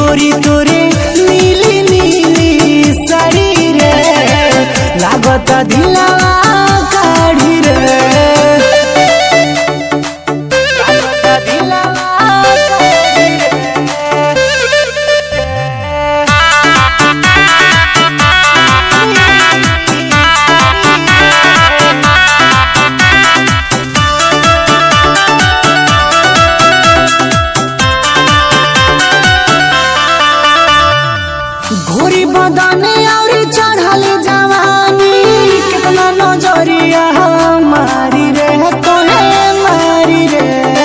गोरी तोरे नीली नीली साड़ी रे लागता दिलवा काढ़ी रे लागता दिलवा काढ़ी घोरी बदने और चढ़ल जवानी कितना नजरिया मारी रे तोहे मारी रे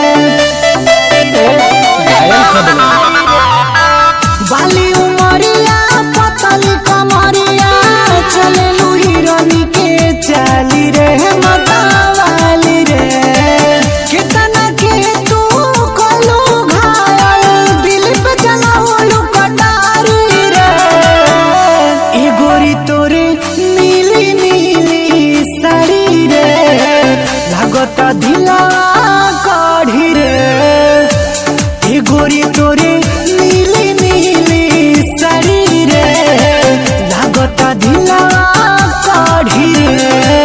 बाली उमरिया पतली कमरिया चले हिरनी के चाली रे मतवाली रे कितना के तू कोलू घायल दिल पे चलाओ कटारी रे ए गोरी तोरे नीली नीली साड़ी रे लागता दिलवा काढ़ी रे ए गोरी तोरे नीली नीली साड़ी रे लागता दिलवा काढ़ी रे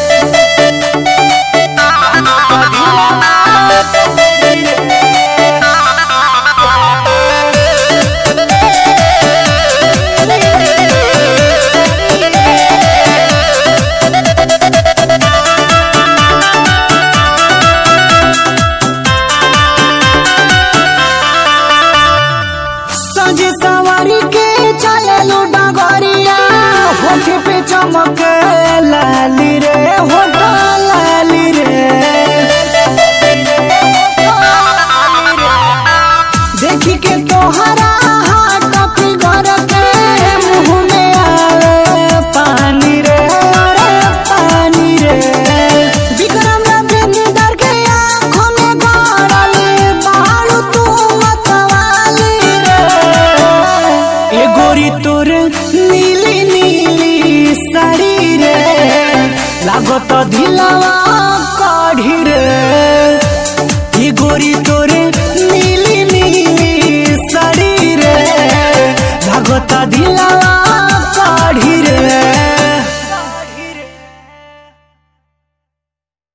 सजे सवारी के चललू डगरिया होठ पे चमक लाली रे होठ लाली रे देखी के तोहरा हाथ फिगर के मुँह में आवे पानी रे पानी रे विक्रम रविंदर के आँखों में गड़ल बारू तू मतवाली रे ए गोरी तोर नीली नीली साड़ी रे लागत दिलवा काढ़ी रे ए गोरी तोर नीली नीली साड़ी रे लागत दिलवा